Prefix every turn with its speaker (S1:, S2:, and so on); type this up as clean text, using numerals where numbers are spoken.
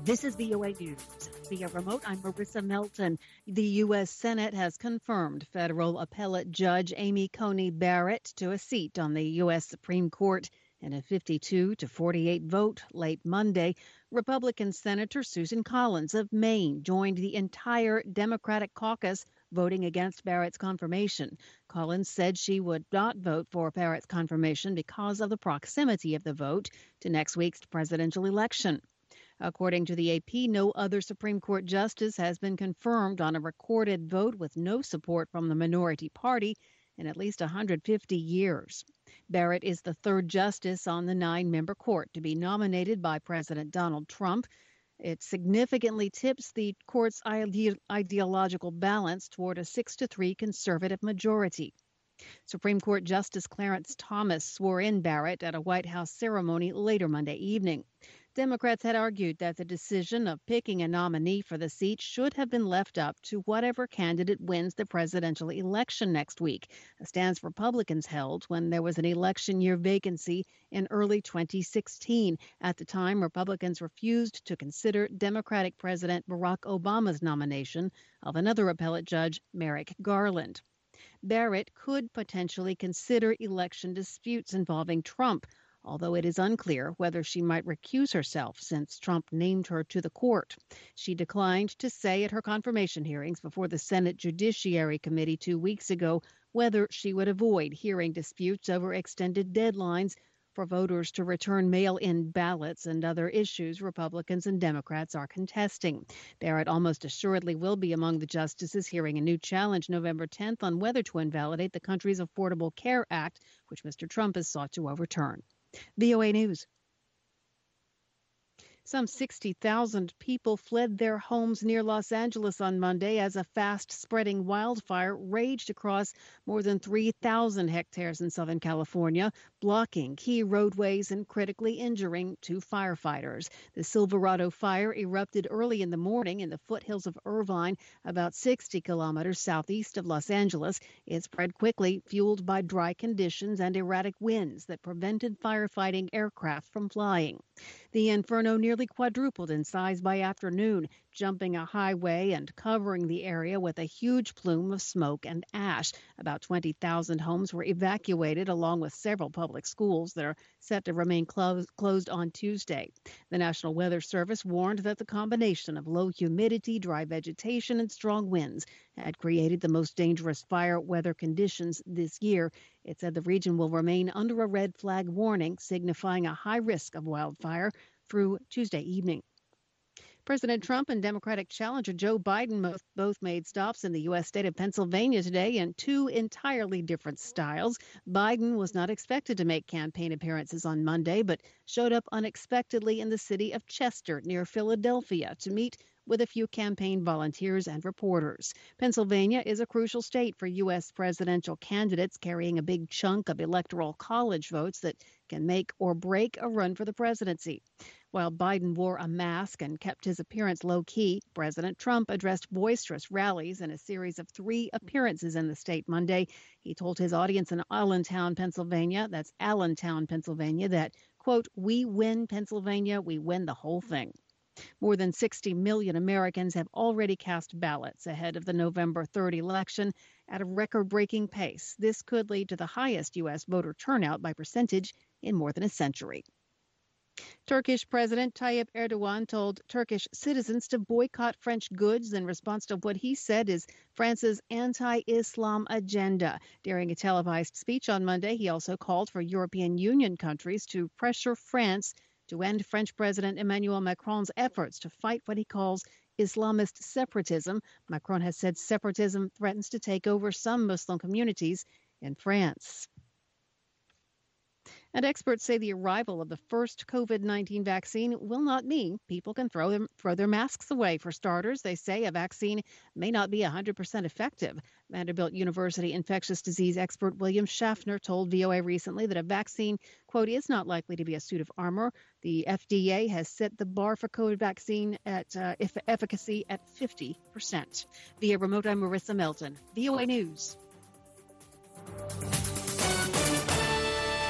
S1: This is VOA News. Via remote, I'm Marissa Melton. The U.S. Senate has confirmed federal appellate judge Amy Coney Barrett to a seat on the U.S. Supreme Court in a 52-48 vote late Monday. Republican Senator Susan Collins of Maine joined the entire Democratic caucus voting against Barrett's confirmation. Collins said she would not vote for Barrett's confirmation because of the proximity of the vote to next week's presidential election. According to the AP, no other Supreme Court justice has been confirmed on a recorded vote with no support from the minority party in at least 150 years. Barrett is the third justice on the 9-member court to be nominated by President Donald Trump. It significantly tips the court's ideological balance toward a 6-3 conservative majority. Supreme Court Justice Clarence Thomas swore in Barrett at a White House ceremony later Monday evening. Democrats had argued that the decision of picking a nominee for the seat should have been left up to whatever candidate wins the presidential election next week, a stance Republicans held when there was an election year vacancy in early 2016. At the time, Republicans refused to consider Democratic President Barack Obama's nomination of another appellate judge, Merrick Garland. Barrett could potentially consider election disputes involving Trump, although it is unclear whether she might recuse herself since Trump named her to the court. She declined to say at her confirmation hearings before the Senate Judiciary Committee 2 weeks ago whether she would avoid hearing disputes over extended deadlines for voters to return mail-in ballots and other issues Republicans and Democrats are contesting. Barrett almost assuredly will be among the justices hearing a new challenge November 10th on whether to invalidate the country's Affordable Care Act, which Mr. Trump has sought to overturn. VOA News. Some 60,000 people fled their homes near Los Angeles on Monday as a fast-spreading wildfire raged across more than 3,000 hectares in Southern California, blocking key roadways and critically injuring 2 firefighters. The Silverado fire erupted early in the morning in the foothills of Irvine, about 60 kilometers southeast of Los Angeles. It spread quickly, fueled by dry conditions and erratic winds that prevented firefighting aircraft from flying. The inferno nearly quadrupled in size by afternoon, jumping a highway and covering the area with a huge plume of smoke and ash. About 20,000 homes were evacuated, along with several public schools that are set to remain closed on Tuesday. The National Weather Service warned that the combination of low humidity, dry vegetation, and strong winds had created the most dangerous fire weather conditions this year. It said the region will remain under a red flag warning, signifying a high risk of wildfire through Tuesday evening. President Trump and Democratic challenger Joe Biden both made stops in the U.S. state of Pennsylvania today in 2 entirely different styles. Biden was not expected to make campaign appearances on Monday, but showed up unexpectedly in the city of Chester near Philadelphia to meet with a few campaign volunteers and reporters. Pennsylvania is a crucial state for U.S. presidential candidates, carrying a big chunk of electoral college votes that can make or break a run for the presidency. While Biden wore a mask and kept his appearance low-key, President Trump addressed boisterous rallies in a series of 3 appearances in the state Monday. He told his audience in Allentown, Pennsylvania, that, quote, "We win Pennsylvania, we win the whole thing." More than 60 million Americans have already cast ballots ahead of the November 3rd election at a record-breaking pace. This could lead to the highest U.S. voter turnout by percentage in more than a century. Turkish President Tayyip Erdogan told Turkish citizens to boycott French goods in response to what he said is France's anti-Islam agenda. During a televised speech on Monday, he also called for European Union countries to pressure France to end French President Emmanuel Macron's efforts to fight what he calls Islamist separatism. Macron has said separatism threatens to take over some Muslim communities in France. And experts say the arrival of the first COVID-19 vaccine will not mean people can throw their masks away. For starters, they say a vaccine may not be 100% effective. Vanderbilt University infectious disease expert William Schaffner told VOA recently that a vaccine, quote, is not likely to be a suit of armor. The FDA has set the bar for COVID vaccine at efficacy at 50%. Via remote, I'm Marissa Melton, VOA News.